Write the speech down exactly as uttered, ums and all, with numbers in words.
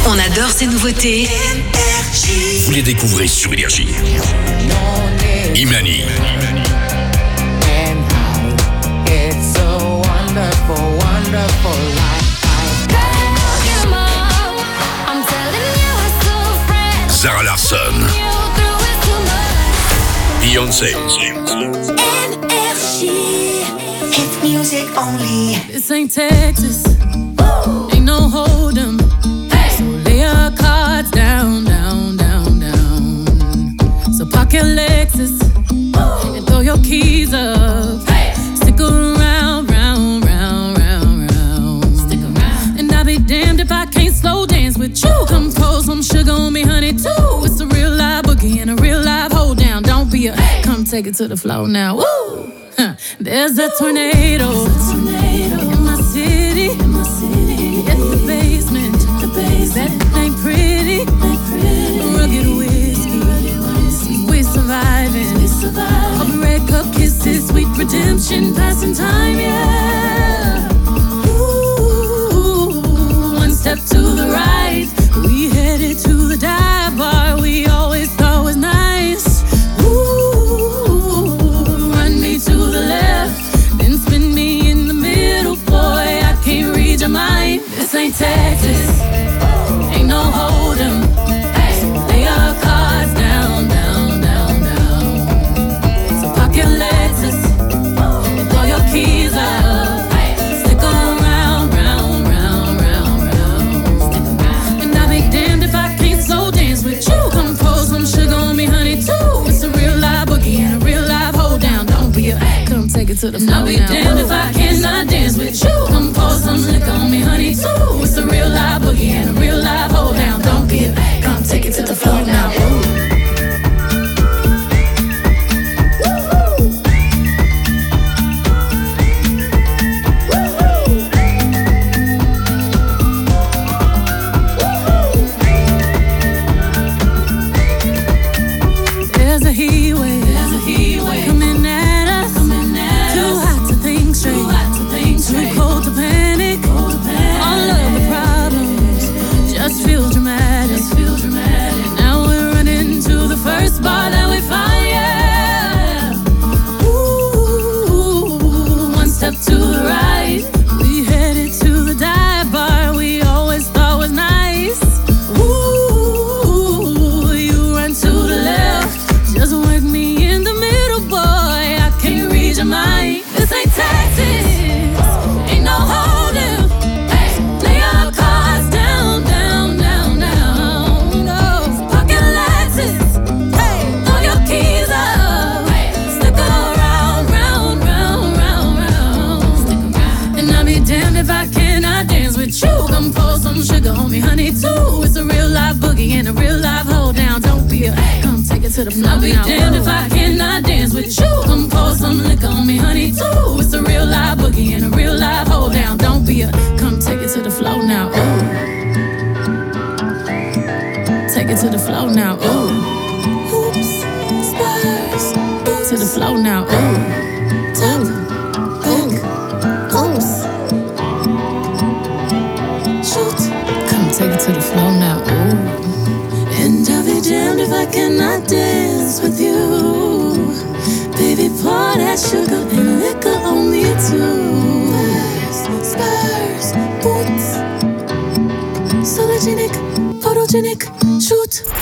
On adore ces nouveautés. Vous les découvrez sur Énergie. Imani. It's a wonderful, wonderful life. Zara Larsson. Beyoncé. It's music only. This ain't Texas. Ooh. Ain't no hold'em. Hey. So lay your cards down, down, down, down. So park your Lexus. Ooh. And throw your keys up. Hey. Stick around, round, round, round, round. Stick around. And I'll be damned if I can't slow dance with you. Come pour some sugar on me, honey, too. It's a real live boogie and a real live hold down. Don't be a hey. Come take it to the floor now. Woo! Huh. There's a tornado, There's a tornado in my city, in my city. In the basement, the basement. That ain't pretty, ain't pretty. Rugged whiskey, rugged whiskey. We're surviving, we're surviving. All the red cup kisses, sweet redemption, passing time, yeah. Ooh, one step to the right, we headed to the dive bar we always thought was nice. To the left, then spin me in the middle, boy, I can't read your mind. This ain't Texas, ain't no hold'em. Hey, lay your cards down, down, down, down. So park your Lexus and throw your keys up. Stick around, round, round, round, round. And I'll be damned if I can't slow dance with you. Come pour some sugar on me, honey, too. It's a real live boogie and a real live hold down. Don't be a come take it to the floor. I'll be damned if I cannot dance with you. Come pour some liquor on me, honey, too. It's a real live boogie and a real live hold down. Don't be a come take it to the floor now. Ooh. I'll be damned if I cannot dance with you. Come pour some liquor on me, honey, too. It's a real live boogie and a real live hold down. Don't be a come take it to the floor now. Ooh. Take it to the floor now. Ooh. Hoops, spurs, boots. To the floor now. Ooh. Top, back, hoops. Shoot. Come take it to the floor now. Ooh. And I'll be damned if I cannot dance with you. Baby, pour that sugar and liquor on me too. Spurs, spurs, boots. Sologenic, photogenic, shoot.